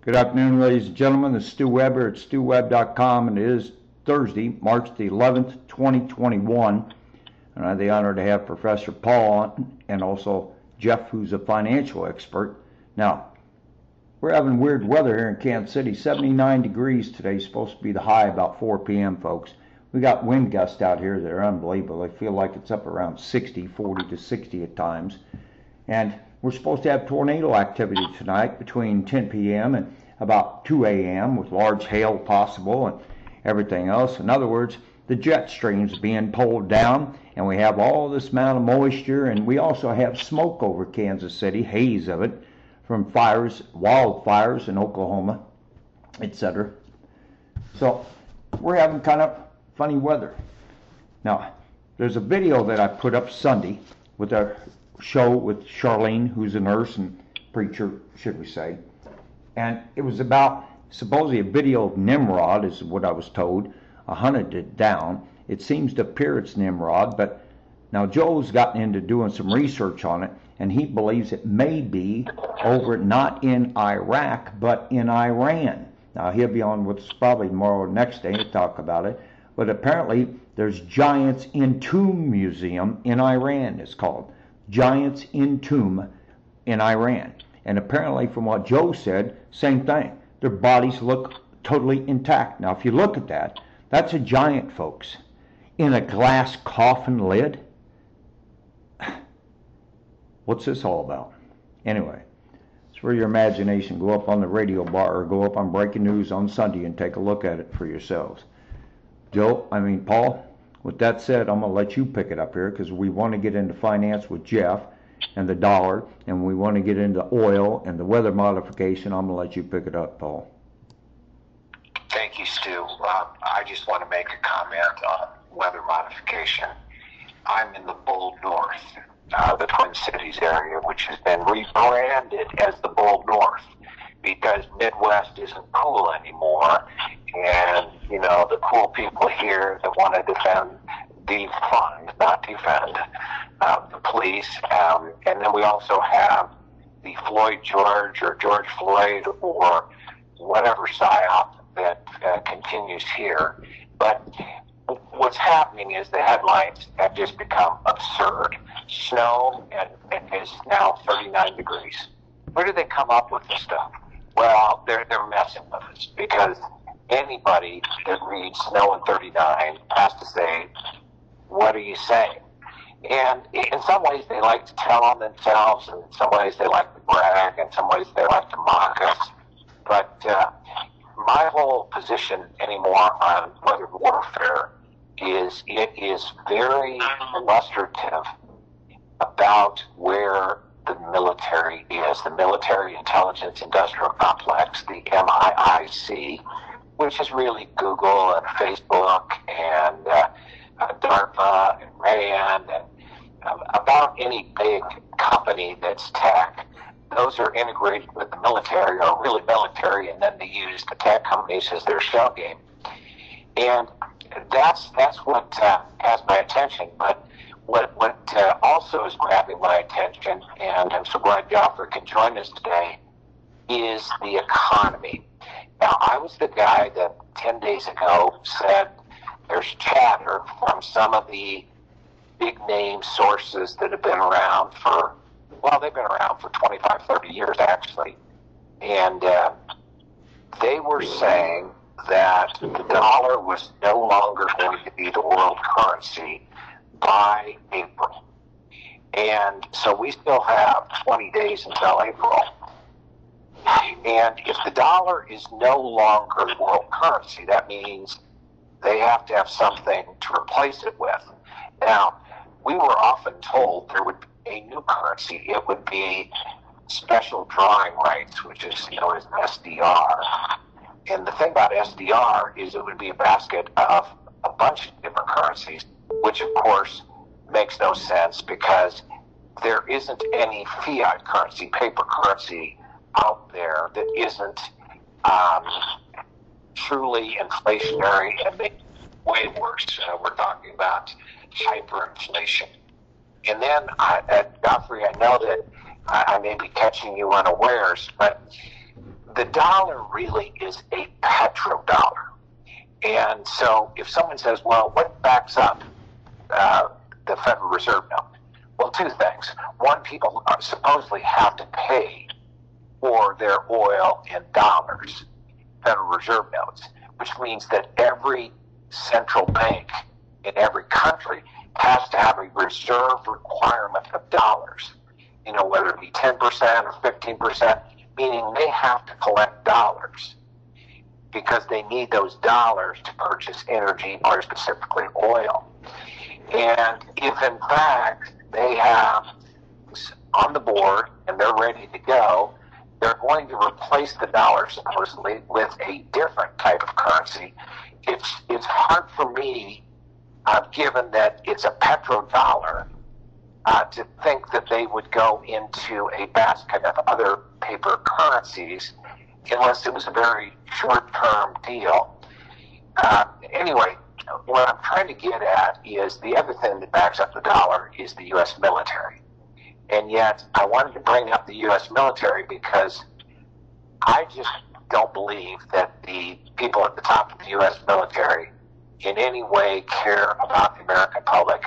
Good afternoon, ladies and gentlemen. This is Stu Weber at StuWeb.com, and it is Thursday, March the 11th, 2021. And I have the honor to have Professor Paul on, and also Jeff, who's a financial expert. Now, we're having weird weather here in Kansas City. 79 degrees today, supposed to be the high about 4 p.m., folks. We got wind gusts out here that are unbelievable. I feel like it's up around 60, 40 to 60 at times. And we're supposed to have tornado activity tonight between 10 p.m. and about 2 a.m. with large hail possible and everything else. In other words, the jet stream's being pulled down, and we have all this amount of moisture, and we also have smoke over Kansas City, haze of it, from fires, wildfires in Oklahoma, etc. So we're having kind of funny weather. Now, there's a video that I put up Sunday with a show with Charlene, who's a nurse and preacher, should we say. And it was about supposedly a video of Nimrod, is what I was told. I hunted it down. It seems to appear it's Nimrod, but now Joe's gotten into doing some research on it, and he believes it may be over not in Iraq, but in Iran. Now, he'll be on with us probably tomorrow or next day to talk about it. But apparently, there's Giants Entomb Museum in Iran, it's called. Giants Entomb in Iran. And apparently, from what Joe said, same thing. Their bodies look totally intact. Now, if you look at that, that's a giant, folks, in a glass coffin lid. What's this all about? Anyway, it's for your imagination. Go up on the radio bar or go up on Breaking News on Sunday and take a look at it for yourselves. Paul, with that said, I'm going to let you pick it up here because we want to get into finance with Jeff and the dollar, and we want to get into oil and the weather modification. I'm going to let you pick it up, Paul. Thank you, Stu. I just want to make a comment on weather modification. I'm in the Bold North, the Twin Cities area, which has been rebranded as the Bold North because Midwest isn't cool anymore. And, you know, the cool people here that want to defund, not defend, the police. And then we also have the Floyd George or George Floyd or whatever psyop that continues here. But what's happening is the headlines have just become absurd. Snow and it is now 39 degrees. Where do they come up with this stuff? Well, they're messing with us because anybody that reads snow and 39 has to say, what are you saying? And in some ways they like to tell on themselves, and in some ways they like to brag, and in some ways they like to mock us. But my whole position anymore on weather warfare is it is very illustrative about where the military is, the Military Intelligence Industrial Complex, the MIIC, which is really Google and Facebook and DARPA and RAND and about any big company that's tech. Those are integrated with the military, or really military, and then they use the tech companies as their shell game. And that's what has my attention. But what also is grabbing my attention, and I'm so glad Joffrey can join us today, is the economy. Now, I was the guy that 10 days ago said there's chatter from some of the big name sources that have been around for, well, they've been around for 25, 30 years, actually. And they were saying that the dollar was no longer going to be the world currency by April. And so we still have 20 days until April. And if the dollar is no longer the world currency, that means they have to have something to replace it with. Now, we were often told there would be a new currency. It would be special drawing rights, which is known as SDR. And the thing about SDR is it would be a basket of a bunch of different currencies, which of course makes no sense because there isn't any fiat currency, paper currency out there that isn't truly inflationary and makes it way worse. We're talking about hyperinflation. And then, Godfrey, I know that I may be catching you unawares, but the dollar really is a petrodollar. And so if someone says, well, what backs up the Federal Reserve note? Well, two things. One, people supposedly have to pay for their oil in dollars, Federal Reserve notes, which means that every central bank in every country has to have a reserve requirement of dollars, whether it be 10% or 15%, meaning they have to collect dollars because they need those dollars to purchase energy, more specifically oil. And if in fact they have on the board and they're ready to go, they're going to replace the dollar supposedly with a different type of currency. It's hard for me, given that it's a petrodollar, to think that they would go into a basket of other paper currencies unless it was a very short-term deal. Anyway, what I'm trying to get at is the other thing that backs up the dollar is the U.S. military. And yet, I wanted to bring up the U.S. military because I just don't believe that the people at the top of the U.S. military in any way care about the American public.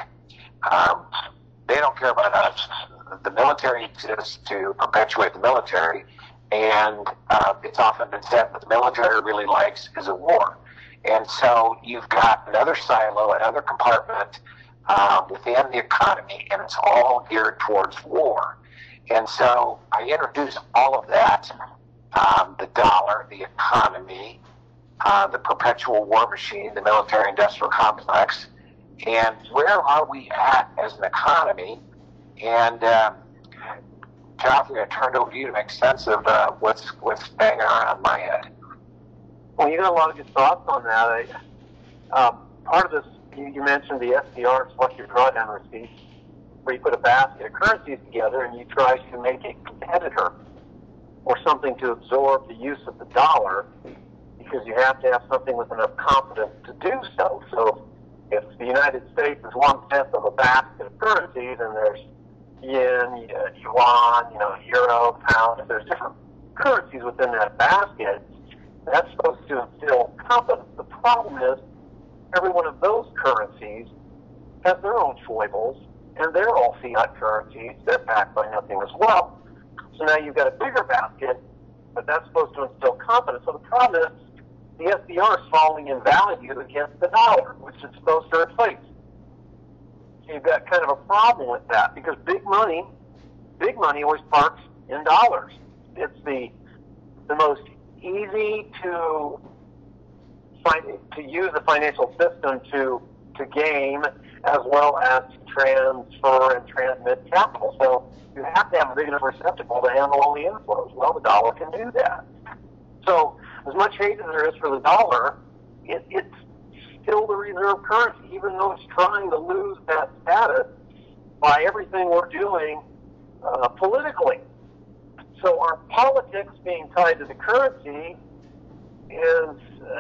They don't care about us. The military exists to perpetuate the military, and it's often been said that the military really likes is a war. And so you've got another silo, another compartment within the economy, and it's all geared towards war. And so I introduce all of that, the dollar, the economy, the perpetual war machine, the military-industrial complex, and where are we at as an economy? And Geoffrey, I turned over to you to make sense of what's banging around my head. Well, you got a lot of good thoughts on that. Part of this, you mentioned the SDR, selective drawdown receipts, where you put a basket of currencies together and you try to make a competitor or something to absorb the use of the dollar, because you have to have something with enough confidence to do so. So if the United States is 1/10 of a basket of currencies, and there's yen, yuan, euro, pound, if there's different currencies within that basket, that's supposed to instill confidence. The problem is every one of those currencies has their own foibles, and they're all fiat currencies. They're backed by nothing as well. So now you've got a bigger basket, but that's supposed to instill confidence. So the problem is the SDR is falling in value against the dollar, which it's supposed to replace. So you've got kind of a problem with that, because big money always parks in dollars. It's the most easy to use the financial system to game, as well as to transfer and transmit capital. So you have to have a big enough receptacle to handle all the inflows. Well, the dollar can do that. So as much hate as there is for the dollar, it's still the reserve currency, even though it's trying to lose that status by everything we're doing politically. So our politics being tied to the currency is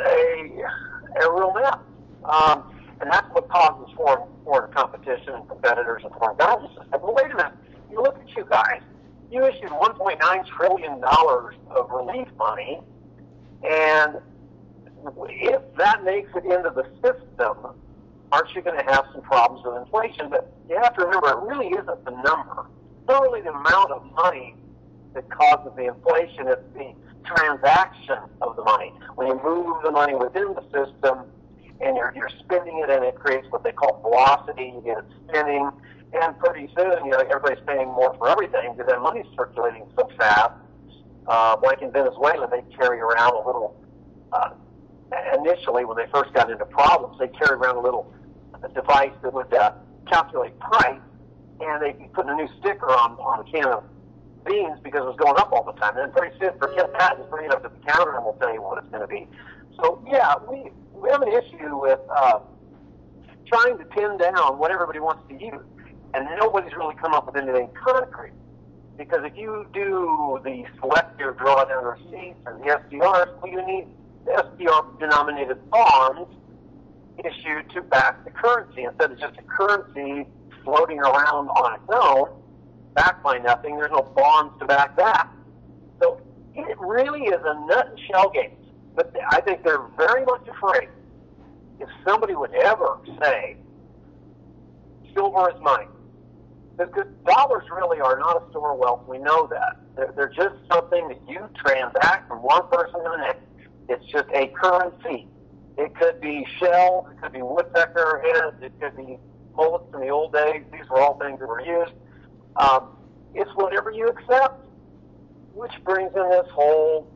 a real mess. And that's what causes foreign competition and competitors and foreign government systems. But wait a minute, you look at you guys. You issued $1.9 trillion of relief money, and if that makes it into the system, aren't you going to have some problems with inflation? But you have to remember, it really isn't the number. It's not really the amount of money that causes the inflation, it's the transaction of the money. When you move the money within the system and you're spending it, and it creates what they call velocity, you get it spinning, and pretty soon, everybody's paying more for everything because that money's circulating so fast. Like in Venezuela, they carry around a little, initially when they first got into problems, they carried around a little device that would calculate price, and they put a new sticker on a can of beans because it was going up all the time. And then pretty soon, forget that, just bring it up to the counter and we'll tell you what it's going to be. So, yeah, we have an issue with trying to pin down what everybody wants to use. And nobody's really come up with anything concrete. Because if you do the selective drawdown receipts and the SDRs, well, you need SDR-denominated bonds issued to back the currency instead of just a currency floating around on its own, backed by nothing. There's no bonds to back that. So it really is a nut and shell game. But I think they're very much afraid if somebody would ever say silver is money. Because dollars really are not a store of wealth. We know that. They're just something that you transact from one person to the next. It's just a currency. It could be shells, it could be woodpecker heads, it could be bullets in the old days. These were all things that were used. It's whatever you accept, which brings in this whole,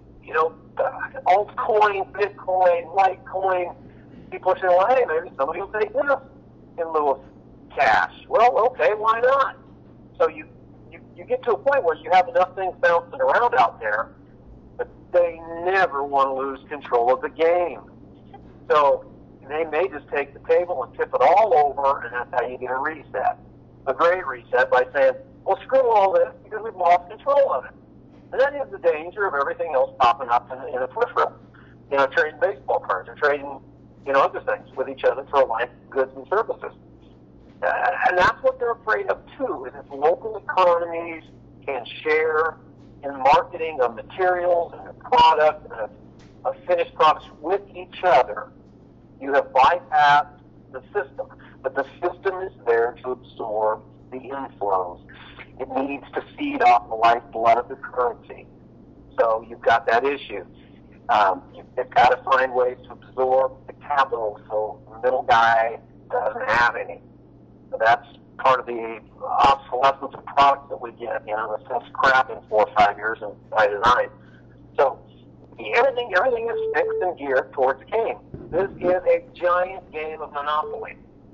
altcoin, Bitcoin, Litecoin. People are saying, well, hey, maybe somebody will take this in lieu of cash. Well, okay, why not? So you get to a point where you have enough things bouncing around out there, but they never want to lose control of the game. So they may just take the table and tip it all over, and that's how you get a reset. A great reset by saying, well, screw all this because we've lost control of it. And that is the danger of everything else popping up in a peripheral. Trading baseball cards or trading, other things with each other for like goods and services. And that's what they're afraid of too, is if local economies can share in marketing of materials and of product and of finished products with each other, you have bypassed the system. But the system is there to absorb the inflows. It needs to feed off the lifeblood of the currency. So you've got that issue. You've got to find ways to absorb the capital so the middle guy doesn't have any. So that's part of the obsolescence of products that we get. The stuff's crap in 4 or 5 years and by design. So everything is fixed and geared towards the game. This is a giant game of Monopoly.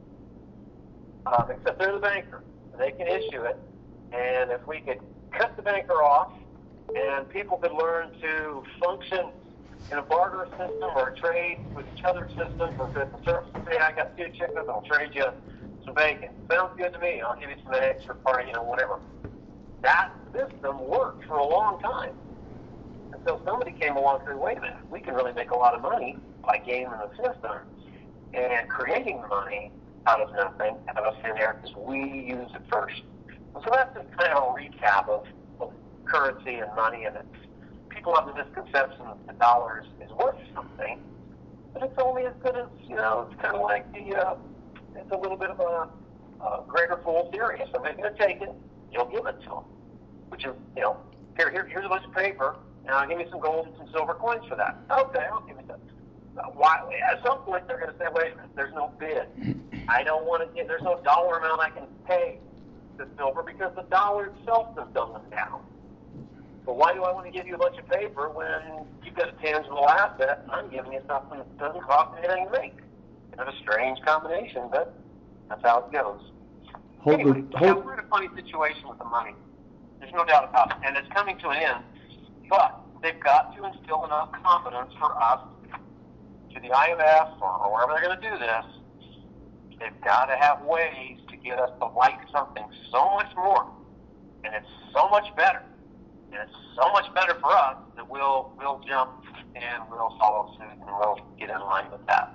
Except they're the banker. They can issue it. And if we could cut the banker off and people could learn to function in a barter system or a trade with each other's system for goods and services, say, I got 2 chickens, I'll trade you some bacon. Sounds good to me. I'll give you some eggs for party, whatever. That system worked for a long time. Until somebody came along and said, wait a minute, we can really make a lot of money by gaming the system and creating the money out of nothing, out of thin air, because we use it first. So that's just kind of a recap of currency and money, and people have the misconception that the dollar is worth something, but it's only as good as, it's kind of like it's a little bit of a greater fool theory. If somebody's going to take it, you'll give it to them. Which is, here's a bunch of paper, now give me some gold and some silver coins for that. Okay, I'll give you that. Why? At some point, they're going to say, wait a minute, there's no bid. I don't want to get, there's no dollar amount I can pay the silver because the dollar itself is going down. But why do I want to give you a bunch of paper when you've got a tangible asset and I'm giving you something that doesn't cost anything to make? It's a strange combination, but that's how it goes. We're in a funny situation with the money. There's no doubt about it. And it's coming to an end. But they've got to instill enough confidence for us, to the IMF or wherever they're going to do this. They've got to have ways to get us to like something so much more. And it's so much better. And it's so much better for us that we'll jump and we'll follow suit and we'll get in line with that.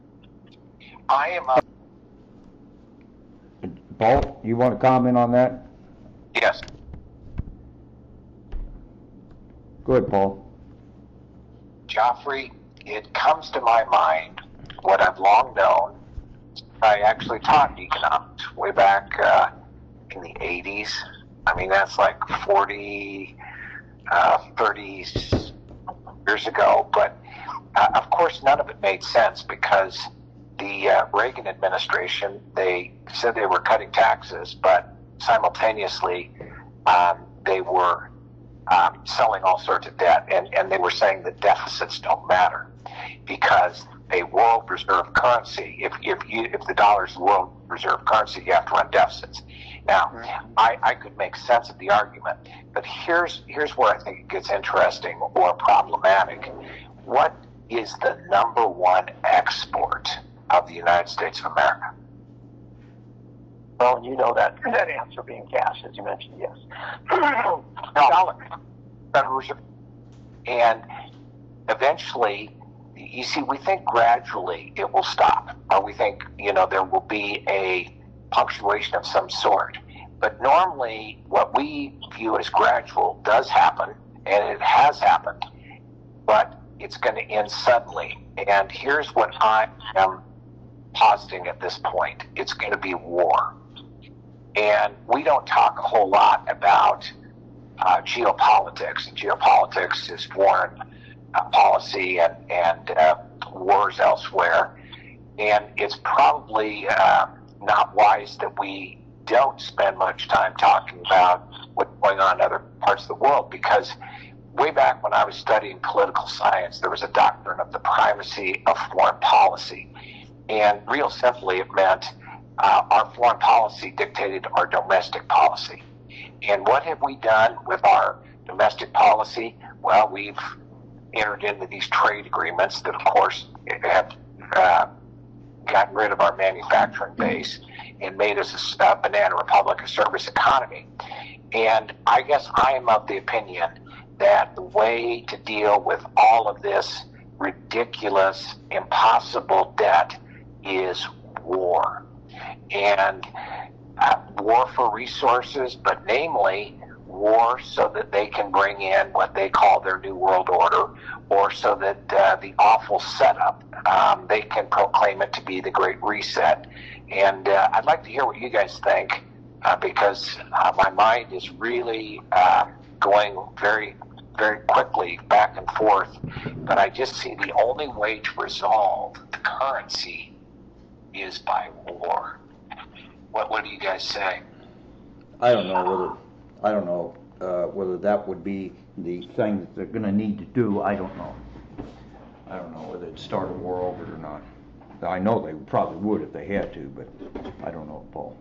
I am Paul, you want to comment on that? Yes. Go ahead, Paul. Joffrey, it comes to my mind what I've long known. I actually taught economics way back in the 80s. I mean, that's like 30 years ago. But, of course, none of it made sense because the Reagan administration, they said they were cutting taxes, but simultaneously they were selling all sorts of debt, and they were saying that deficits don't matter because a world reserve currency, if the dollar is the world reserve currency, you have to run deficits. Now, I could make sense of the argument, but here's where I think it gets interesting or problematic. What is the number one export of the United States of America? Well, you know that answer being cash, as you mentioned, yes. Dollar. Federal Reserve. And eventually, you see, we think gradually it will stop, or we think, there will be a punctuation of some sort. But normally, what we view as gradual does happen, and it has happened, but it's going to end suddenly. And here's what I am positing at this point. It's going to be war. And we don't talk a whole lot about geopolitics. And geopolitics is foreign policy and wars elsewhere. And it's probably not wise that we don't spend much time talking about what's going on in other parts of the world, because way back when I was studying political science, there was a doctrine of the primacy of foreign policy. And real simply, it meant our foreign policy dictated our domestic policy. And what have we done with our domestic policy? Well, we've entered into these trade agreements that, of course, have gotten rid of our manufacturing base and made us a banana republic, a service economy. And I guess I am of the opinion that the way to deal with all of this ridiculous, impossible debt is war. And war for resources, but namely war so that they can bring in what they call their New World Order, or so that the awful setup, they can proclaim it to be the Great Reset. And I'd like to hear what you guys think, because my mind is really going very, very quickly back and forth. But I just see the only way to resolve the currency is by war. What do you guys say? I don't know whether that would be the thing that they're going to need to do. I don't know. I don't know whether it'd start a war over it or not. I know they probably would if they had to, but I don't know, Paul.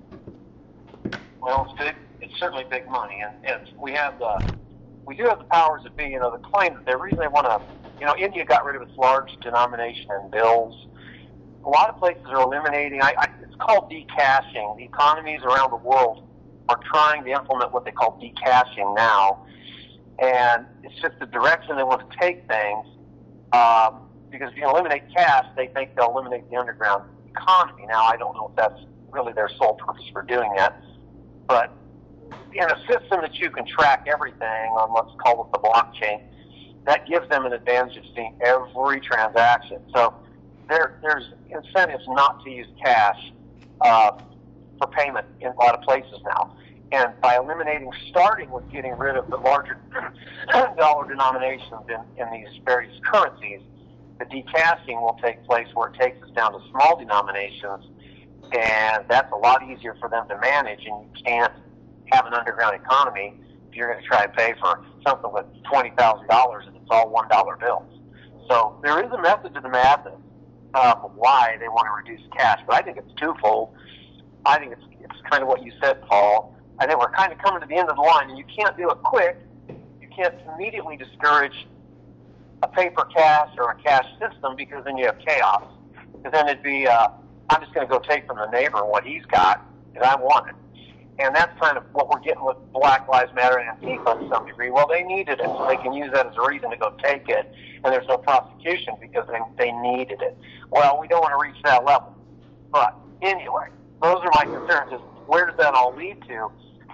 Well, it's big. It's certainly big money, and we do have the powers that be. You know, the claim that the reason they want to, you know, India got rid of its large denomination in bills. A lot of places are eliminating. It's called decashing. The economies around the world are trying to implement what they call decashing now, and it's just the direction they want to take things. Because if you eliminate cash, they think they'll eliminate the underground economy. Now, I don't know if that's really their sole purpose for doing that, but in a system that you can track everything on, let's call it the blockchain, that gives them an advantage of seeing every transaction. So there's incentives not to use cash for payment in a lot of places now. And by starting with getting rid of the larger dollar denominations in these various currencies, the decashing will take place where it takes us down to small denominations, and that's a lot easier for them to manage, and you can't have an underground economy if you're going to try and pay for something with $20,000 and it's all $1 bills. So there is a method to the madness of why they want to reduce cash, but I think it's twofold. I think it's kind of what you said, Paul. I think we're kind of coming to the end of the line, and you can't do it quick. You can't immediately discourage a paper cash or a cash system, because then you have chaos. Because then it'd be, I'm just going to go take from the neighbor what he's got, because I want it. And that's kind of what we're getting with Black Lives Matter and Antifa to some degree. Well, they needed it, so they can use that as a reason to go take it, and there's no prosecution because they needed it. Well, we don't want to reach that level. But anyway, those are my concerns, is where does that all lead to?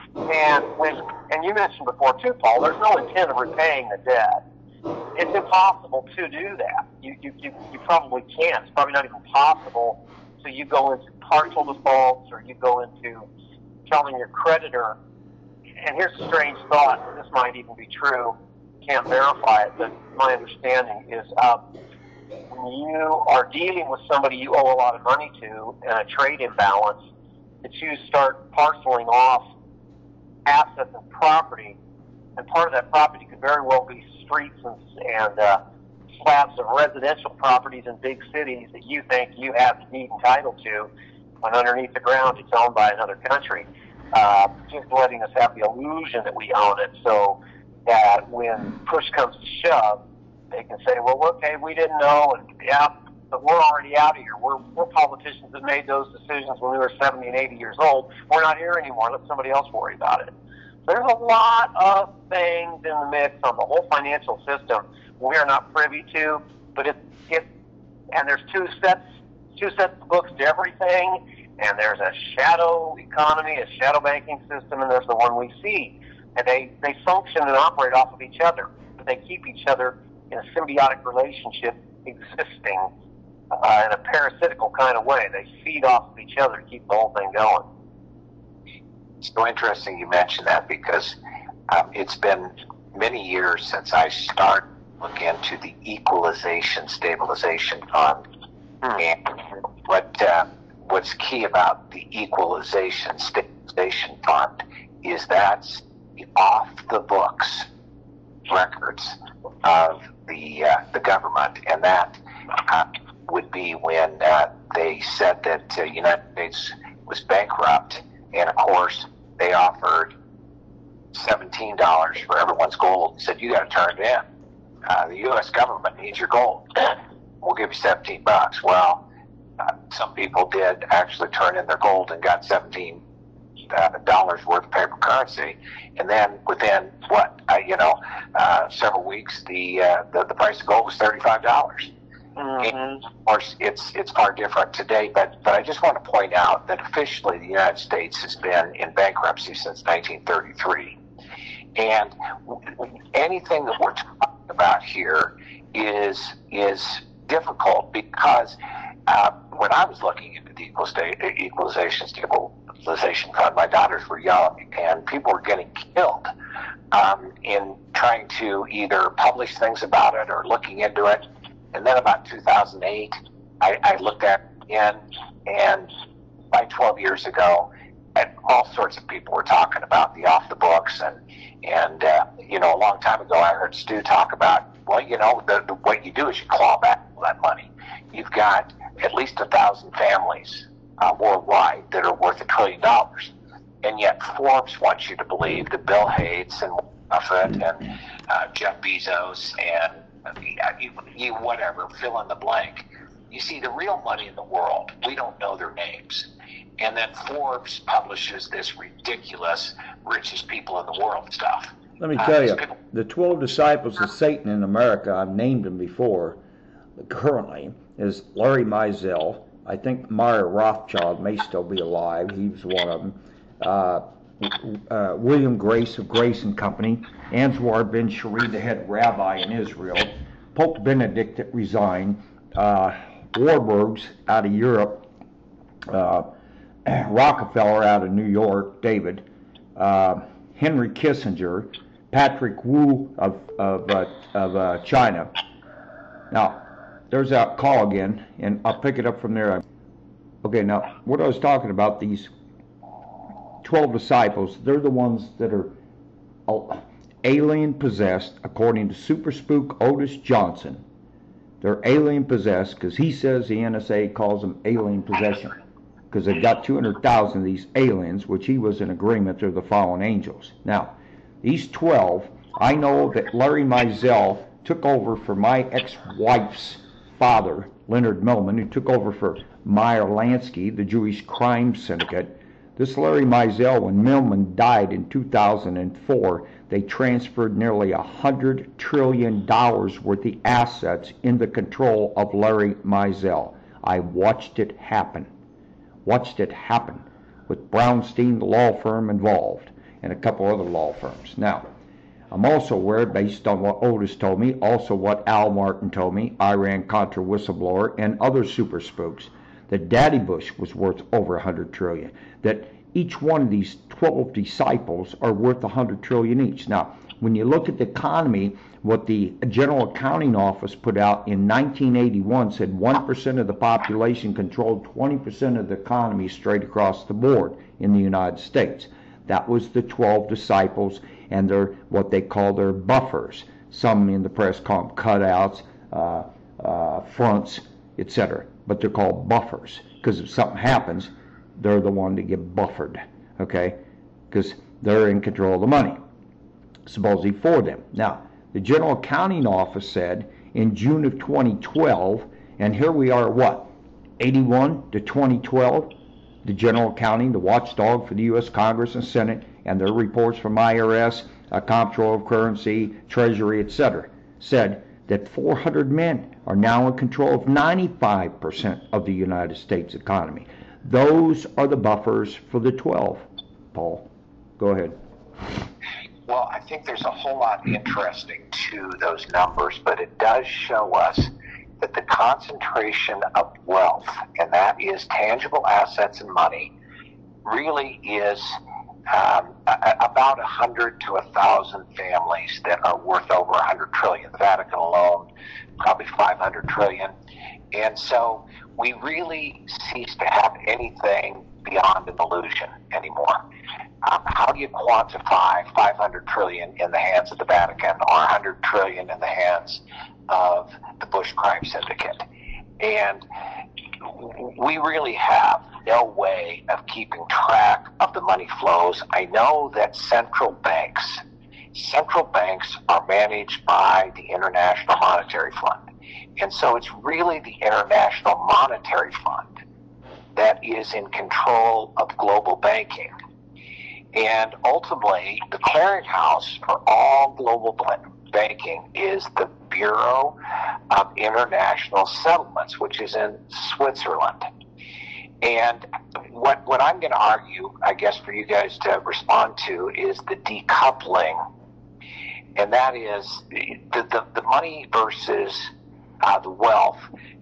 And you mentioned before too, Paul, there's no intent of repaying the debt. It's impossible to do that. You probably can't. It's probably not even possible. So you go into partial defaults, or you go into telling your creditor, and here's a strange thought, this might even be true, can't verify it, but my understanding is when you are dealing with somebody you owe a lot of money to and a trade imbalance, that you start parceling off assets and property, and part of that property could very well be streets and slabs of residential properties in big cities that you think you have the deed and title to, when underneath the ground it's owned by another country. Just letting us have the illusion that we own it, so that when push comes to shove, they can say, well, okay, we didn't know, and yeah, but we're already out of here. We're politicians that made those decisions when we were 70 and 80 years old. We're not here anymore. Let somebody else worry about it. There's a lot of things in the mix on the whole financial system we are not privy to, but and there's two sets of books to everything, and there's a shadow economy, a shadow banking system, and there's the one we see. And they function and operate off of each other. that they keep each other in a symbiotic relationship existing in a parasitical kind of way. They feed off of each other to keep the whole thing going. It's so interesting you mentioned that because it's been many years since I started looking into the Equalization Stabilization Fund. And what's key about the Equalization Stabilization Fund is that's the off-the-books records of the government, and that would be when they said that the United States was bankrupt, and of course they offered $17 for everyone's gold and said, you got to turn it in. The U.S. government needs your gold. We'll give you $17. Well, some people did actually turn in their gold and got $17 worth of paper currency, and then within several weeks, the price of gold was $35. Mm-hmm. And of course, it's far different today. But I just want to point out that officially the United States has been in bankruptcy since 1933, and anything that we're talking about here is difficult because when I was looking into the Equalization Stabilization Fund, my daughters were young, and people were getting killed in trying to either publish things about it or looking into it. And then about 2008, I looked at it again, and by 12 years ago, and all sorts of people were talking about the off the books, and a long time ago, I heard Stu talk about, well, what you do is you claw back all that money. You've got at least 1,000 families worldwide that are worth $1 trillion, and yet Forbes wants you to believe that Bill Gates and Buffett and Jeff Bezos and you whatever, fill in the blank. You see, the real money in the world, we don't know their names. And then Forbes publishes this ridiculous richest people in the world stuff. Let me tell you, the 12 disciples of Satan in America, I've named them before, currently, is Larry Mizell. I think Meyer Rothschild may still be alive. He was one of them. William Grace of Grace and Company, Anwar bin Sharid, the head rabbi in Israel, Pope Benedict that resigned, Warburgs out of Europe, Rockefeller out of New York, David, Henry Kissinger, Patrick Wu of China. Now, there's that call again, and I'll pick it up from there. Okay, now, what I was talking about, these 12 disciples, they're the ones that are alien possessed, according to Super Spook Otis Johnson. They're alien possessed because he says the NSA calls them alien possession because they've got 200,000 of these aliens, which he was in agreement they're the fallen angels. Now, these 12, I know that Larry Mizell took over for my ex-wife's father, Leonard Millman, who took over for Meyer Lansky, the Jewish crime syndicate. This Larry Mizell, when Millman died in 2004, they transferred nearly $100 trillion worth of assets in the control of Larry Mizell. I watched it happen. With Brownstein, the law firm involved, and a couple other law firms. Now, I'm also aware, based on what Otis told me, also what Al Martin told me, Iran-Contra whistleblower, and other super spooks, that Daddy Bush was worth over $100 trillion, that each one of these 12 disciples are worth $100 trillion each. Now, when you look at the economy, what the General Accounting Office put out in 1981 said 1% of the population controlled 20% of the economy straight across the board in the United States. That was the 12 disciples and their what they call their buffers. Some in the press call them cutouts, fronts, etc. But they're called buffers because if something happens, they're the one to get buffered, okay? Because they're in control of the money, supposedly for them. Now, the General Accounting Office said in June of 2012, and here we are, what, 81 to 2012, the General Accounting, the watchdog for the U.S. Congress and Senate, and their reports from IRS, Comptroller of Currency, Treasury, etc., said that 400 men are now in control of 95% of the United States economy. Those are the buffers for the 12. Paul, go ahead. Well, I think there's a whole lot interesting to those numbers, but it does show us that the concentration of wealth, and that is tangible assets and money, really is about 100 to 1,000 families that are worth over 100 trillion. The Vatican alone, probably 500 trillion. And so we really cease to have anything beyond an illusion anymore. How do you quantify 500 trillion in the hands of the Vatican or 100 trillion in the hands of the Bush crime syndicate? And we really have no way of keeping track of the money flows. I know that central banks are managed by the International Monetary Fund. And so it's really the International Monetary Fund that is in control of global banking. And ultimately, the clearinghouse for all global banking is the Bureau of International Settlements, which is in Switzerland. And what I'm going to argue, I guess, for you guys to respond to is the decoupling. And that is the money versus the wealth.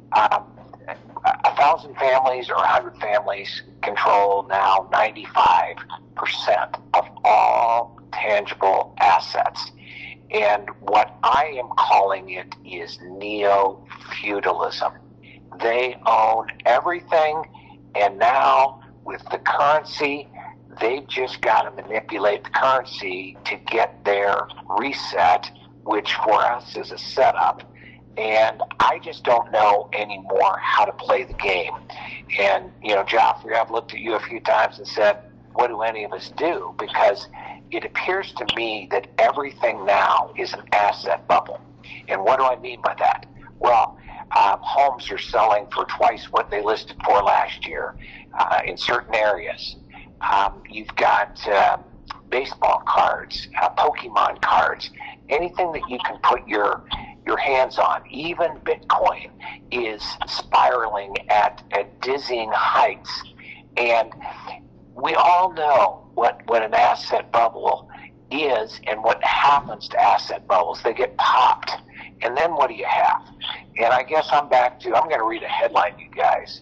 1,000 families or 100 families control now 95% of all tangible assets. And what I am calling it is neo-feudalism. They own everything, and now with the currency, they've just got to manipulate the currency to get their reset, which for us is a setup. And I just don't know anymore how to play the game. And, Joffrey, I've looked at you a few times and said, what do any of us do? Because it appears to me that everything now is an asset bubble. And what do I mean by that? Well, homes are selling for twice what they listed for last year in certain areas. You've got baseball cards, Pokemon cards, anything that you can put your hands on. Even Bitcoin is spiraling at dizzying heights. And we all know what an asset bubble is and what happens to asset bubbles. They get popped. And then what do you have? And I guess I'm going to read a headline, you guys.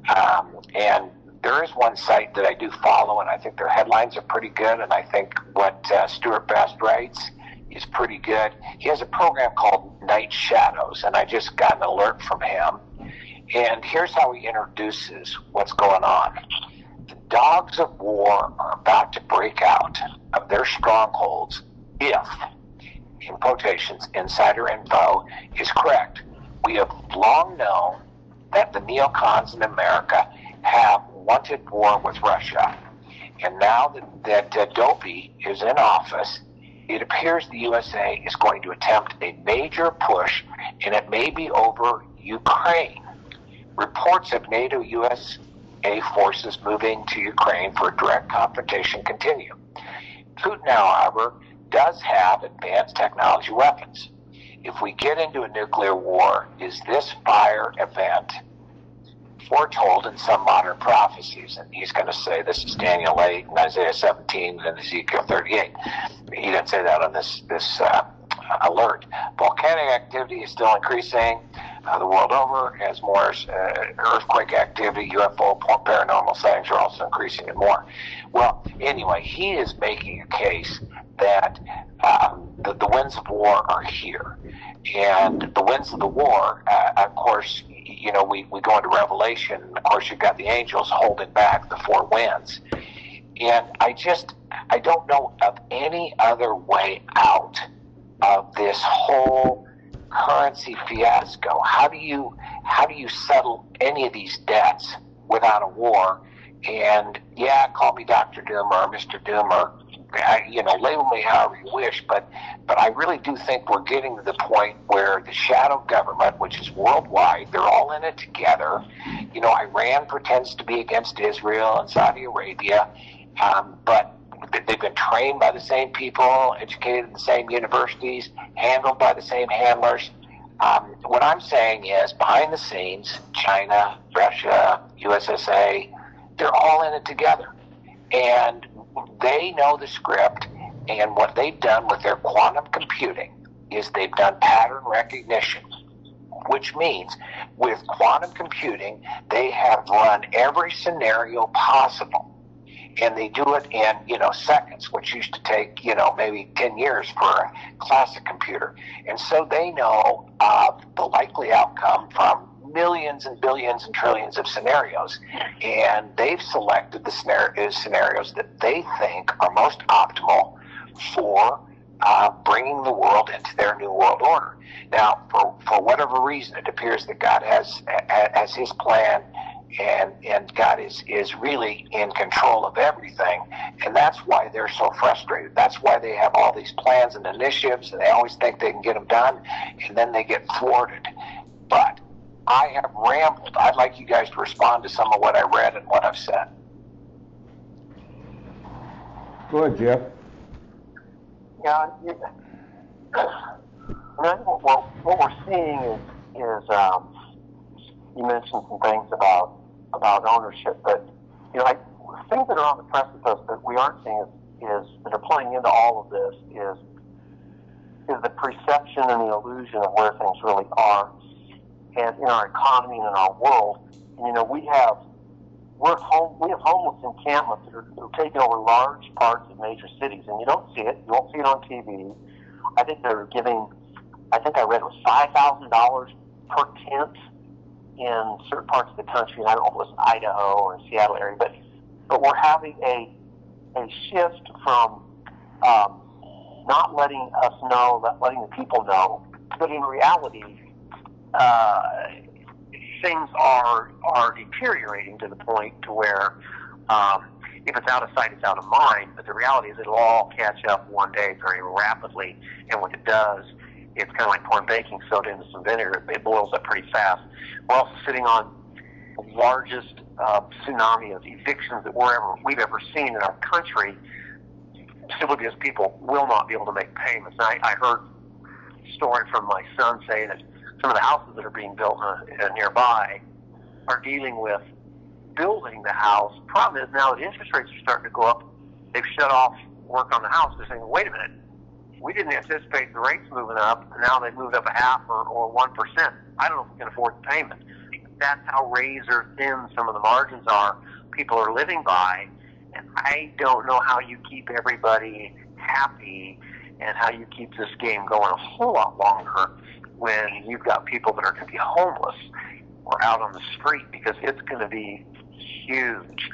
And there is one site that I do follow, and I think their headlines are pretty good. And I think what Stuart Best writes is pretty good. He has a program called Night Shadows, and I just got an alert from him. And here's how he introduces what's going on. The dogs of war are about to break out of their strongholds if, in quotations, insider info is correct. We have long known that the neocons in America have wanted war with Russia. And now that Dopey is in office, it appears the USA is going to attempt a major push, and it may be over Ukraine. Reports of NATO USA forces moving to Ukraine for direct confrontation continue. Putin, however, does have advanced technology weapons. If we get into a nuclear war, is this fire event foretold in some modern prophecies? And he's going to say this is Daniel 8 and Isaiah 17 and Ezekiel 38. He didn't say that on this alert. Volcanic activity is still increasing the world over as more earthquake activity, UFO, paranormal sightings are also increasing and more. Well, anyway, he is making a case that the winds of war are here. And the winds of the war, of course, we go into Revelation, and of course you've got the angels holding back the four winds. And I don't know of any other way out of this whole currency fiasco. How do you settle any of these debts without a war? And yeah, call me Dr. Doomer or Mr. Doomer, label me however you wish, but I really do think we're getting to the point where the shadow government, which is worldwide, they're all in it together. Iran pretends to be against Israel and Saudi Arabia, but they've been trained by the same people, educated in the same universities, handled by the same handlers. What I'm saying is, behind the scenes, China, Russia, USSA, they're all in it together. And they know the script, And what they've done with their quantum computing is they've done pattern recognition, which means with quantum computing, they have run every scenario possible. And they do it in, seconds, which used to take, maybe 10 years for a classic computer. And so they know the likely outcome from millions and billions and trillions of scenarios. And they've selected the scenarios that they think are most optimal for bringing the world into their new world order. Now, for whatever reason, it appears that God has his plan, and God is really in control of everything, and that's why they're so frustrated. That's why they have all these plans and initiatives, and they always think they can get them done, and then they get thwarted. But I have rambled. I'd like you guys to respond to some of what I read and what I've said. Go ahead, Jeff. Yeah, what we're seeing is you mentioned some things about ownership, but things that are on the precipice that we aren't seeing is that are playing into all of this is the perception and the illusion of where things really are, and in our economy and in our world. And, we have homeless encampments that are taking over large parts of major cities, and you don't see it. You won't see it on TV. I think I read it was $5,000 per tent in certain parts of the country, and I don't know if it was Idaho or Seattle area, but we're having a shift from not letting us know, letting the people know, but in reality, things are deteriorating to the point to where if it's out of sight, it's out of mind. But the reality is it'll all catch up one day very rapidly, and when it does, it's kind of like pouring baking soda into some vinegar. It boils up pretty fast. We're also sitting on the largest tsunami of evictions that we've ever seen in our country, simply because people will not be able to make payments. And I heard a story from my son say that some of the houses that are being built nearby are dealing with building the house. Problem is now that interest rates are starting to go up, they've shut off work on the house. They're saying, wait a minute, we didn't anticipate the rates moving up, and now they've moved up 0.5% or 1%. I don't know if we can afford the payment. That's how razor thin some of the margins are people are living by, and I don't know how you keep everybody happy and how you keep this game going a whole lot longer when you've got people that are going to be homeless or out on the street, because it's going to be huge.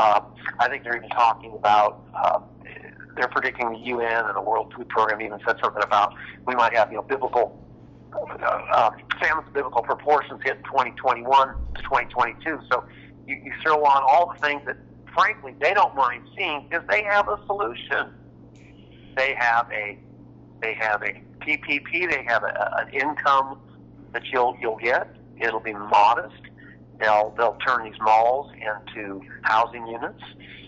I think they're even talking about, they're predicting the UN and the World Food Program even said something about we might have, biblical famines of biblical proportions hit 2021 to 2022. So you throw on all the things that, frankly, they don't mind seeing because they have a solution. They have a PPP. They have an income that you'll get. It'll be modest. They'll turn these malls into housing units,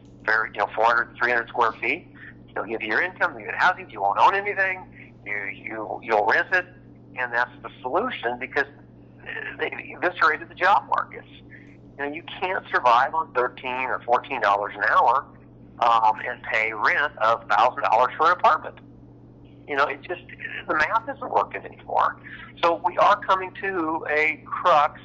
400, 300 square feet. They'll give you your income, you get housing. You won't own anything. You'll rent it, and that's the solution because they eviscerated the job markets. You can't survive on $13 or $14 an hour and pay rent of $1,000 for an apartment. It just, the math isn't working anymore. So we are coming to a crux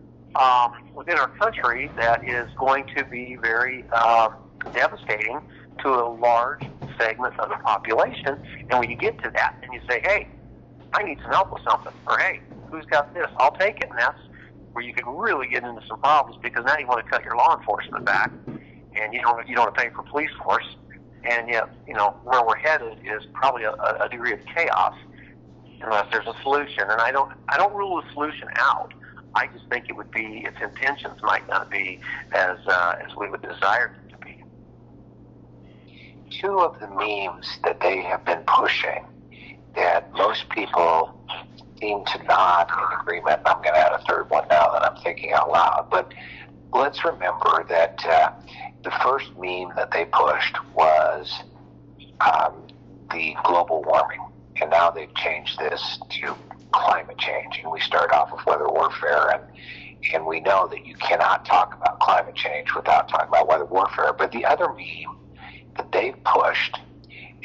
within our country that is going to be very devastating to a large segment of the population. And when you get to that and you say, hey, I need some help with something, or hey, who's got this? I'll take it. And that's where you can really get into some problems, because now you want to cut your law enforcement back, and you don't want to pay for police force. And yet, where we're headed is probably a degree of chaos unless there's a solution. And I don't rule the solution out. I just think it would be, its intentions might not be as we would desire them to be. Two of the memes that they have been pushing that most people seem to nod in agreement. I'm going to add a third one now that I'm thinking out loud. But let's remember that the first meme that they pushed was the global warming. And now they've changed this to climate change. And we start off with weather warfare. And we know that you cannot talk about climate change without talking about weather warfare. But the other meme that they've pushed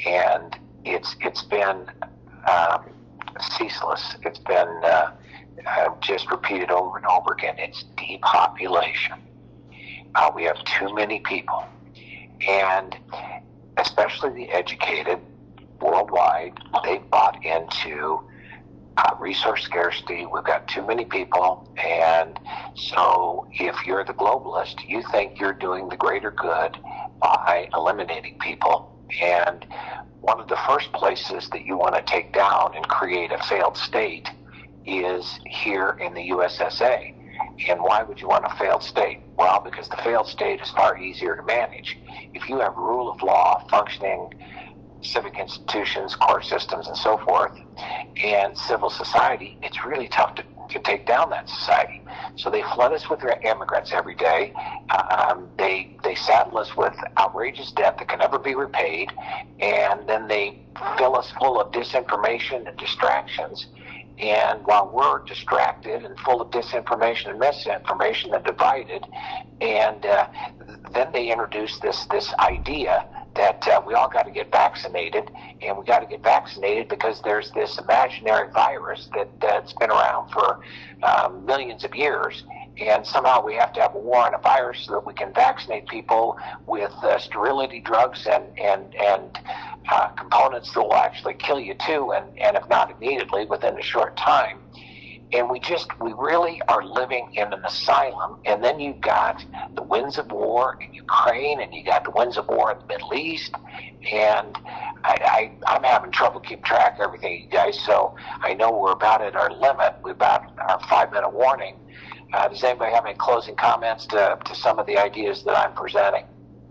and it's been ceaseless. It's been just repeated over and over again. It's depopulation. We have too many people, and especially the educated worldwide, they've bought into resource scarcity. We've got too many people, and so if you're the globalist, you think you're doing the greater good by eliminating people. And one of the first places that you want to take down and create a failed state is here in the USSA. And why would you want a failed state? Well, because the failed state is far easier to manage. If you have rule of law, functioning civic institutions, court systems, and so forth, and civil society, it's really tough to take down that society. So they flood us with their immigrants every day. They saddle us with outrageous debt that can never be repaid, and then they fill us full of disinformation and distractions. And while we're distracted and full of disinformation and misinformation and divided, and then they introduce this idea that we all got to get vaccinated, and we got to get vaccinated because there's this imaginary virus that's been around for millions of years, and somehow we have to have a war on a virus so that we can vaccinate people with sterility drugs and components that will actually kill you too, and if not immediately, within a short time. And we really are living in an asylum. And then you've got the winds of war in Ukraine, and you got the winds of war in the Middle East. And I'm having trouble keeping track of everything, you guys. So I know we're about at our limit. We're about our 5-minute warning. Does anybody have any closing comments to some of the ideas that I'm presenting?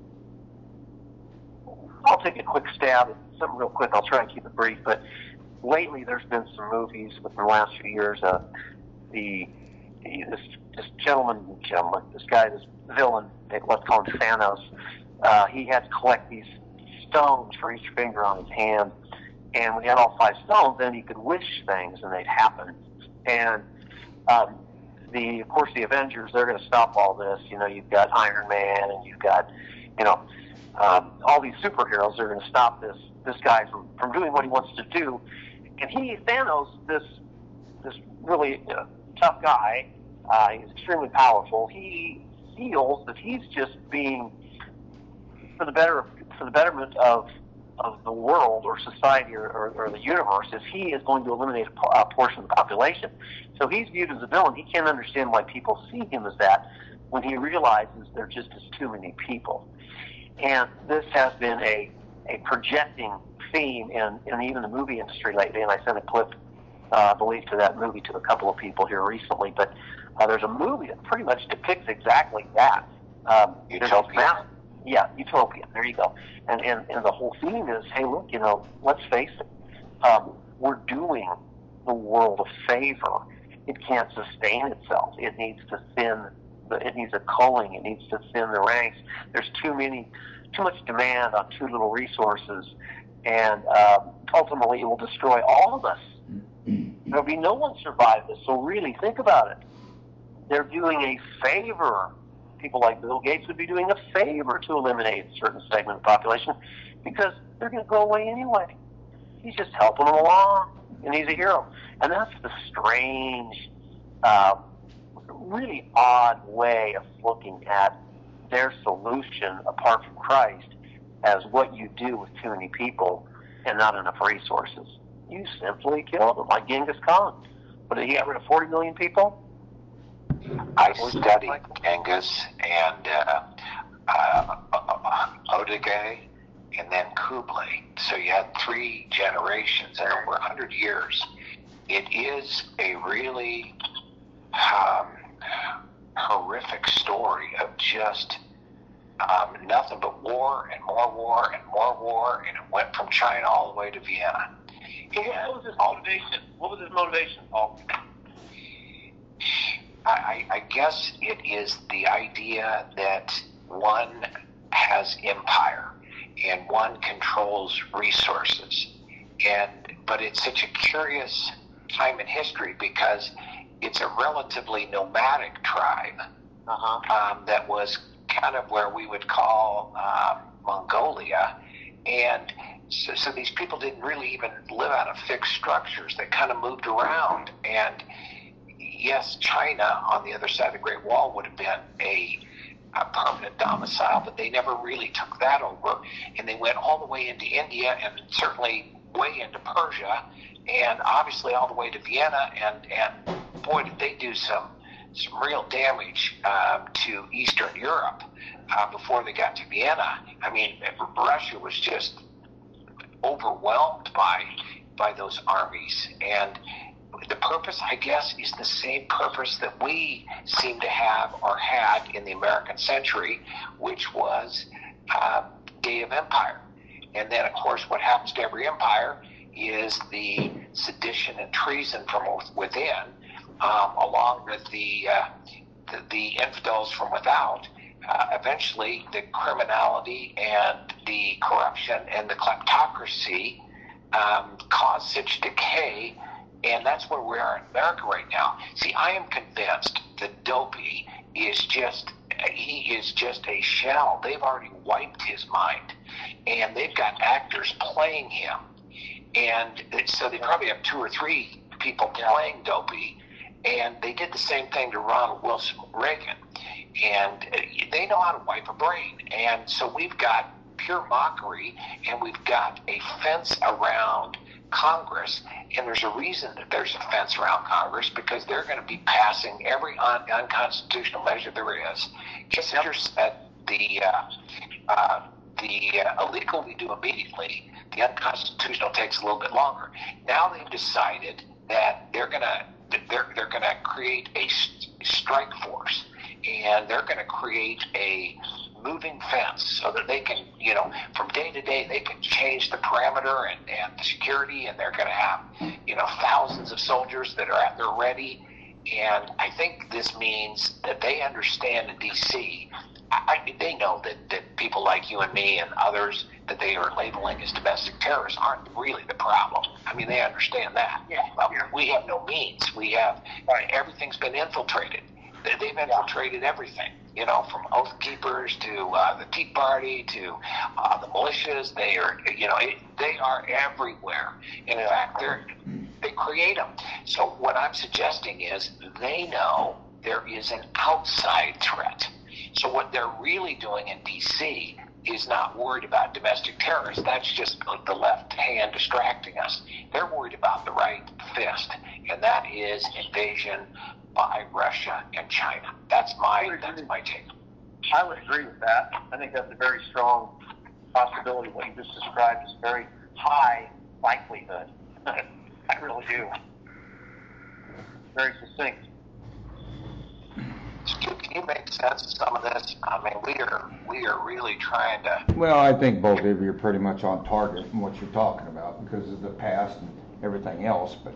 I'll take a quick stab at something real quick. I'll try and keep it brief, but lately there's been some movies within the last few years. This guy, this villain, let's call him Thanos, he had to collect these stones for each finger on his hand, and when he had all 5 stones, then he could wish things and they'd happen. And of course the Avengers, they're going to stop all this. You know, you've got Iron Man, and you've got, all these superheroes are going to stop this guy from doing what he wants to do. And Thanos, this really tough guy, he's extremely powerful. He feels that he's just being for the betterment of the world or society or the universe, if he is going to eliminate a portion of the population. So he's viewed as a villain. He can't understand why people see him as that when he realizes there just is too many people. And this has been a projecting theme in even the movie industry lately, and I sent a clip, I believe, to that movie to a couple of people here recently, but there's a movie that pretty much depicts exactly that. Utopia? Yeah, Utopia. There you go. And the whole theme is, hey, look, let's face it, we're doing the world a favor. It can't sustain itself. It needs to it needs a culling. It needs to thin the ranks. There's too much demand on too little resources, and ultimately it will destroy all of us. There'll be no one survive this. So really think about it. They're doing a favor. People like Bill Gates would be doing a favor to eliminate a certain segment of the population because they're going to go away anyway. He's just helping them along, and he's a hero. And that's the strange, really odd way of looking at their solution apart from Christ as what you do with too many people and not enough resources. You simply kill them, like Genghis Khan. But did he get rid of 40 million people? I studied Genghis and Oduge and then Kublai. So you had 3 generations and over 100 years. It is a really horrific story of just nothing but war and more war and more war, and it went from China all the way to Vienna. What was his motivation? What was his motivation, Paul? I guess it is the idea that one has empire and one controls resources. But it's such a curious time in history because it's a relatively nomadic tribe that was kind of where we would call Mongolia. And So these people didn't really even live out of fixed structures. They kind of moved around. And yes, China on the other side of the Great Wall would have been a permanent domicile, but they never really took that over. And they went all the way into India and certainly way into Persia and obviously all the way to Vienna. And boy, did they do some real damage to Eastern Europe before they got to Vienna. I mean, Russia was just overwhelmed by those armies. And the purpose, I guess, is the same purpose that we seem to have or had in the American century, which was day of empire. And then, of course, what happens to every empire is the sedition and treason from within, along with the infidels from without. Eventually, the criminality and the corruption and the kleptocracy cause such decay, and that's where we are in America right now. See, I am convinced that Dopey is just a shell. They've already wiped his mind, and they've got actors playing him, and so they probably have 2 or 3 people playing Dopey, and they did the same thing to Ronald Wilson Reagan, and they know how to wipe a brain. And so we've got pure mockery, and we've got a fence around Congress, and there's a reason that there's a fence around Congress, because they're going to be passing every unconstitutional measure there is. Just as you said, the illegal we do immediately, the unconstitutional takes a little bit longer. Now they've decided that they're going to create a strike force, and they're going to create a moving fence so that they can, from day to day, they can change the parameter and the security, and they're going to have, thousands of soldiers that are at their ready. And I think this means that they understand in D.C., they know that people like you and me and others that they are labeling as domestic terrorists aren't really the problem. I mean, they understand that. We have no means. Everything's been infiltrated. They've infiltrated everything, from Oath Keepers to the Tea Party to the militias. They are everywhere. And in fact, they create them. So what I'm suggesting is they know there is an outside threat. So what they're really doing in D.C. is not worried about domestic terrorists. That's just the left hand distracting us. They're worried about the right fist, and that is invasion by Russia and China. That's my take. I would agree with that. I think that's a very strong possibility. What you just described is very high likelihood. I really do. Very succinct. Stu, can you make sense of some of this? I mean, we are really trying to. Well, I think both of you are pretty much on target in what you're talking about because of the past and everything else. But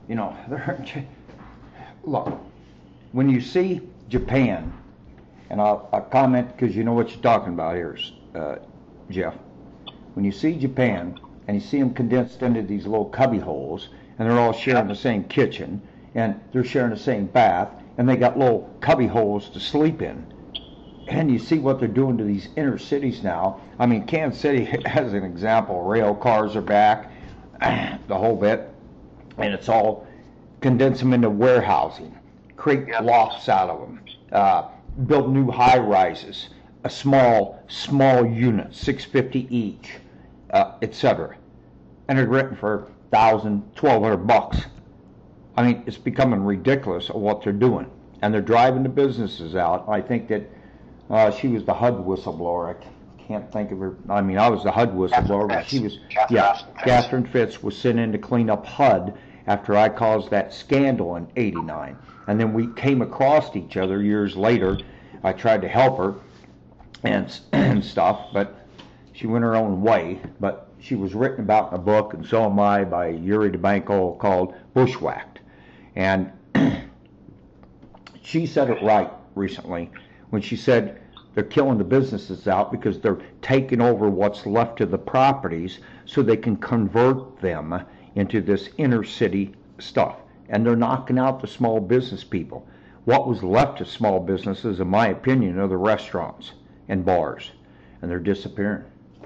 look, when you see Japan, and I'll comment because you know what you're talking about here, Jeff. When you see Japan and you see them condensed into these little cubby holes, and they're all sharing the same kitchen, and they're sharing the same bath, and they got little cubby holes to sleep in. And you see what they're doing to these inner cities now. I mean, Kansas City, as an example, rail cars are back, the whole bit, and it's all condense them into warehousing, create lofts out of them, build new high rises, a small unit, 650 each, etc. And they're renting for $1,000, $1,200. I mean, it's becoming ridiculous of what they're doing, and they're driving the businesses out. I think that she was the HUD whistleblower. I can't think of her. I mean, I was the HUD whistleblower, but she was. Catherine Fitz was sent in to clean up HUD after I caused that scandal in '89, and then we came across each other years later. I tried to help her and stuff, but she went her own way. But she was written about in a book, and so am I, by Yuri DeBanco, called Bushwhacked. And she said it right recently when she said they're killing the businesses out because they're taking over what's left of the properties so they can convert them into this inner city stuff. And they're knocking out the small business people. What was left of small businesses, in my opinion, are the restaurants and bars. And they're disappearing.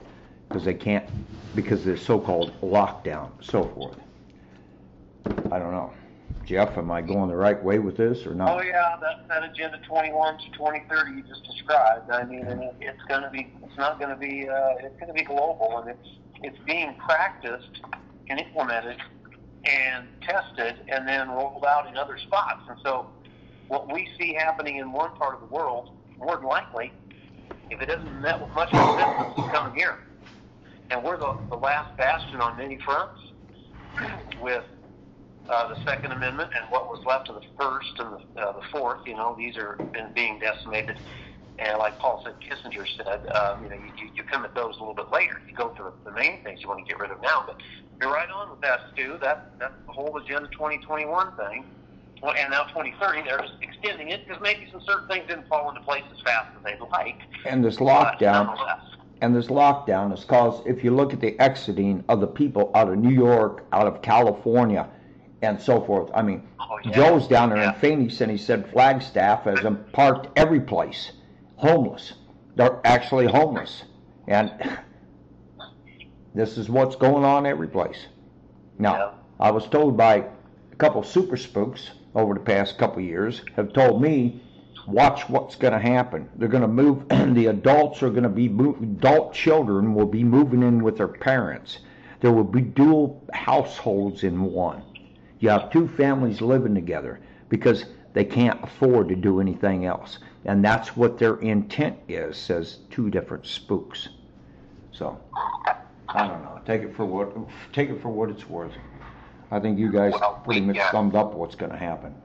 because they can't, because of the so-called lockdown, so forth. I don't know. Jeff, am I going the right way with this or not? Oh yeah, that Agenda 21 to 2030 you just described. I mean, and it's going to be, it's not going to be, it's going to be global, and it's being practiced and implemented and tested and then rolled out in other spots. And so, what we see happening in one part of the world, more than likely, if it isn't met with much resistance, is coming here. And we're the last bastion on many fronts with the Second Amendment and what was left of the First and the Fourth. You know, these are being decimated. And like Paul said, Kissinger said, you know, you come at those a little bit later. You go through the main things you want to get rid of now. But you're right on with that, Stu. That's the whole Agenda 2021 thing. Well, and now 2030, they're just extending it because maybe some certain things didn't fall into place as fast as they'd like. And this lockdown is caused, if you look at the exiting of the people out of New York, out of California, and so forth. I mean, Joe's down there in Phoenix, and he said Flagstaff has them parked every place, homeless. They're actually homeless. And this is what's going on every place. Now, I was told by a couple of super spooks over the past couple of years have told me, watch what's going to happen. They're going to move, the adults are going to be, adult children will be moving in with their parents. There will be dual households in one. You have two families living together because they can't afford to do anything else. And that's what their intent is, says two different spooks. So, I don't know. Take it for what it's worth. I think you guys pretty much summed up what's going to happen.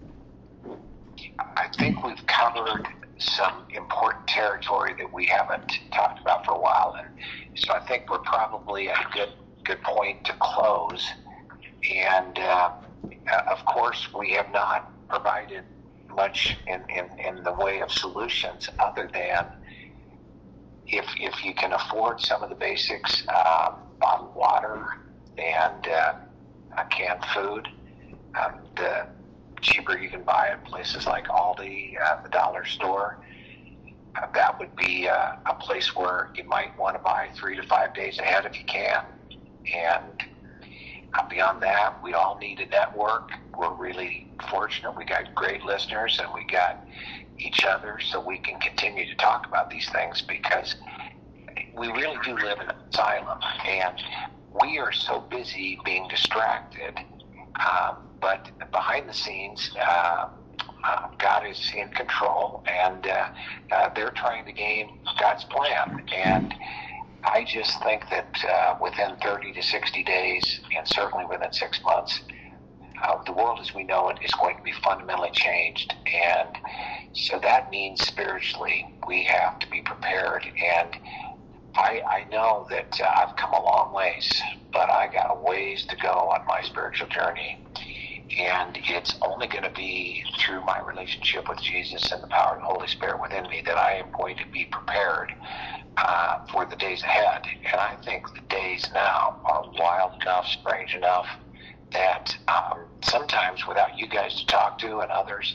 I think we've covered some important territory that we haven't talked about for a while, and so I think we're probably at a good point to close. And of course, we have not provided much in the way of solutions, other than if you can afford some of the basics, bottled water and canned food, the cheaper you can buy at places like Aldi, the dollar store. That would be a place where you might want to buy 3 to 5 days ahead if you can. And beyond that, we all need a network. We're really fortunate. We got great listeners, and we got each other, so we can continue to talk about these things, because we really do live in an asylum, and we are so busy being distracted. But behind the scenes, God is in control, and they're trying to gain God's plan. And I just think that within 30 to 60 days, and certainly within 6 months, the world as we know it is going to be fundamentally changed. And so that means spiritually we have to be prepared. And I know that I've come a long ways, but I got a ways to go on my spiritual journey. And it's only going to be through my relationship with Jesus and the power of the Holy Spirit within me that I am going to be prepared for the days ahead. And I think the days now are wild enough, strange enough, that sometimes without you guys to talk to and others,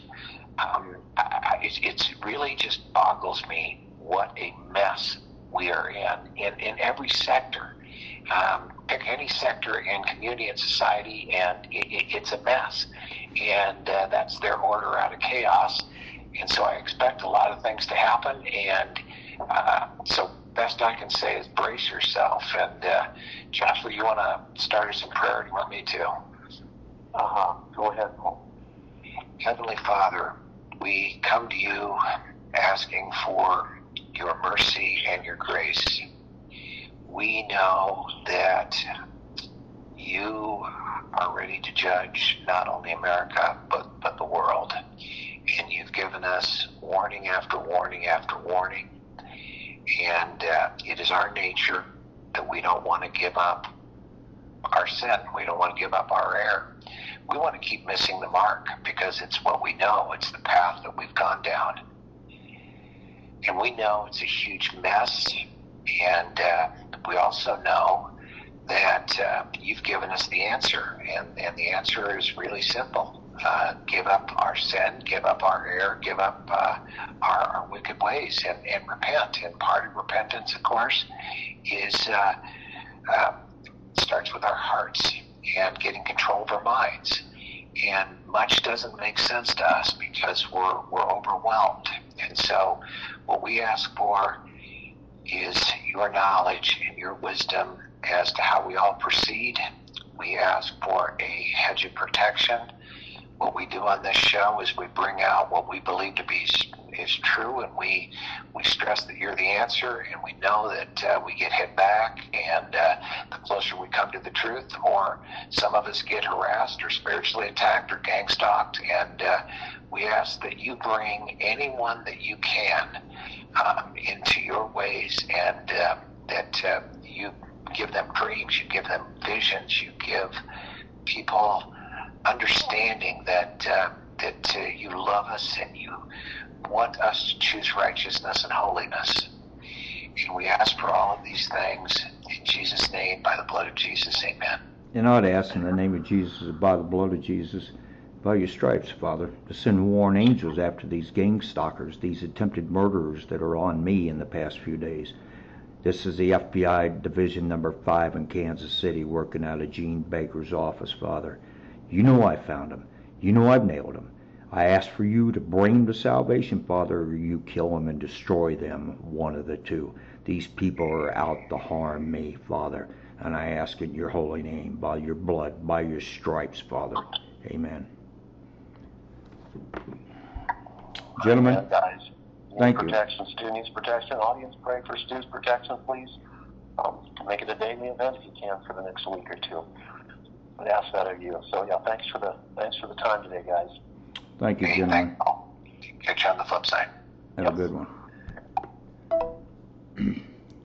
it's really just boggles me what a mess we are in every sector. Pick any sector in community and society, and it's a mess. And that's their order out of chaos. And so I expect a lot of things to happen. And so best I can say is brace yourself. And Joshua, you want to start us in prayer? Or do you want me to? Go ahead, Paul. Heavenly Father, we come to you asking for your mercy and your grace. We know that you are ready to judge not only America, but the world. And you've given us warning after warning after warning. And it is our nature that we don't want to give up our sin. We don't want to give up our error. We want to keep missing the mark because it's what we know. It's the path that we've gone down. And we know it's a huge mess. And we also know that you've given us the answer. And the answer is really simple. give up our sin, give up our error, give up our wicked ways, and repent. And part of repentance, of course, is starts with our hearts and getting control of our minds. And much doesn't make sense to us because we're overwhelmed. And so what we ask for is your knowledge and your wisdom as to how we all proceed. We ask for a hedge of protection. What we do on this show is we bring out what we believe to be is true, and we stress that you're the answer, and we know that we get hit back, and the closer we come to the truth, the more some of us get harassed or spiritually attacked or gang stalked, and we ask that you bring anyone that you can into your ways, and that you give them dreams, you give them visions, you give people understanding that you love us and you want us to choose righteousness and holiness. And we ask for all of these things in Jesus' name, by the blood of Jesus, amen. And I'd ask in the name of Jesus, by the blood of Jesus, by your stripes, Father, to send warring angels after these gang stalkers, these attempted murderers that are on me in the past few days. This is the FBI Division Number 5 in Kansas City, working out of Gene Baker's office, Father. You know I found him. You know I've nailed him. I ask for you to bring them to salvation, Father, or you kill them and destroy them, one of the two. These people are out to harm me, Father, and I ask in your holy name, by your blood, by your stripes, Father. Amen. Gentlemen, Amen, guys. Thank you. Protection. Stu needs protection. Audience, pray for Stu's protection, please. Make it a daily event if you can for the next week or two. I'd ask that of you. So yeah, thanks for the time today, guys. Thank you, Hey, gentlemen. catch you on the flip side. Have a good one.